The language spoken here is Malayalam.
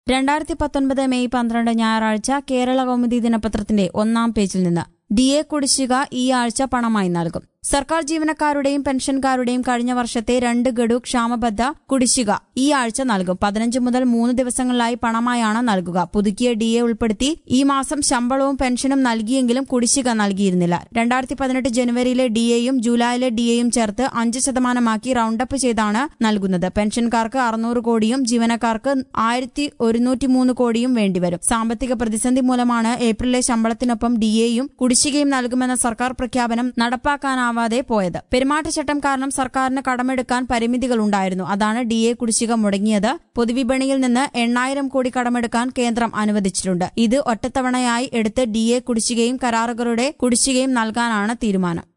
2019 മെയ് 12 ഞായറാഴ്ച കേരള കൗമുദി ദിനപത്രത്തിന്റെ ഒന്നാം പേജിൽ നിന്ന് DA കുടിശ്ശിക ഈ ആഴ്ച പണമായി നൽകും. സർക്കാർ ജീവനക്കാരുടെയും പെൻഷൻകാരുടെയും കഴിഞ്ഞ വർഷത്തെ 2 ഗഡു ക്ഷാമബദ്ധ കുടിശ്ശിക ഈ ആഴ്ച നൽകും. 15 മുതൽ 3 ദിവസങ്ങളിലായി പണമായാണ് നൽകുക. പുതുക്കിയ DA ഉൾപ്പെടുത്തി ഈ മാസം ശമ്പളവും പെൻഷനും നൽകിയെങ്കിലും കുടിശ്ശിക നൽകിയിരുന്നില്ല. 2018 ജനുവരിയിലെ DAയും ജൂലൈയിലെ DAയും ചേർത്ത് 5% റൌണ്ടപ്പ് ചെയ്താണ് നൽകുന്നത്. പെൻഷൻകാർക്ക് 600 കോടിയും ജീവനക്കാർക്ക് 1103 കോടിയും വേണ്ടിവരും. സാമ്പത്തിക പ്രതിസന്ധി മൂലമാണ് ഏപ്രിലിലെ ശമ്പളത്തിനൊപ്പം DAയും കുടിശ്ശികയും നൽകുമെന്ന സർക്കാർ പ്രഖ്യാപനം നടപ്പാക്കാനാവാതെ പോയത്. പെരുമാറ്റച്ചട്ടം കാരണം സർക്കാരിന് കടമെടുക്കാൻ പരിമിതികളുണ്ടായിരുന്നു. അതാണ് DA കുടിശ്ശിക മുടങ്ങിയത്. പൊതുവിപണിയിൽ നിന്ന് 8000 കോടി കടമെടുക്കാൻ കേന്ദ്രം അനുവദിച്ചിട്ടുണ്ട്. ഇത് ഒറ്റത്തവണയായി എടുത്ത് DA കുടിശ്ശികയും കരാറുകളുടെ കുടിശ്ശികയും നൽകാനാണ് തീരുമാനം.